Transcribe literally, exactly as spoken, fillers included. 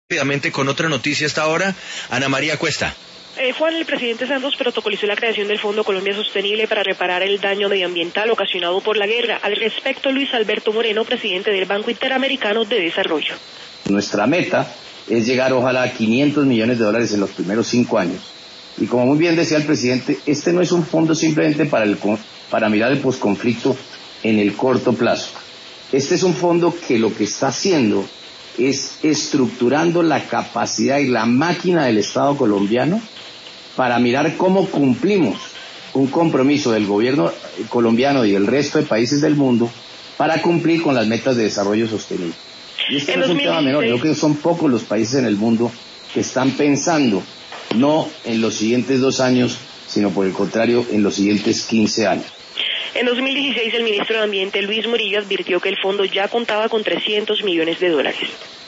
Rápidamente con otra noticia hasta ahora, Ana María Cuesta. Eh, Juan, el presidente Santos protocolizó la creación del Fondo Colombia Sostenible para reparar el daño medioambiental ocasionado por la guerra. Al respecto, Luis Alberto Moreno, presidente del Banco Interamericano de Desarrollo. Nuestra meta es llegar ojalá a quinientos millones de dólares en los primeros cinco años. Y como muy bien decía el presidente, este no es un fondo simplemente para, el, para mirar el posconflicto en el corto plazo. Este es un fondo que lo que está haciendo es estructurando la capacidad y la máquina del Estado colombiano para mirar cómo cumplimos un compromiso del gobierno colombiano y del resto de países del mundo para cumplir con las metas de desarrollo sostenible. Y este no es un tema menor, creo que son pocos los países en el mundo que están pensando no en los siguientes dos años, sino por el contrario en los siguientes quince años. En dos mil dieciséis, el ministro de Ambiente, Luis Murillo, advirtió que el fondo ya contaba con trescientos millones de dólares.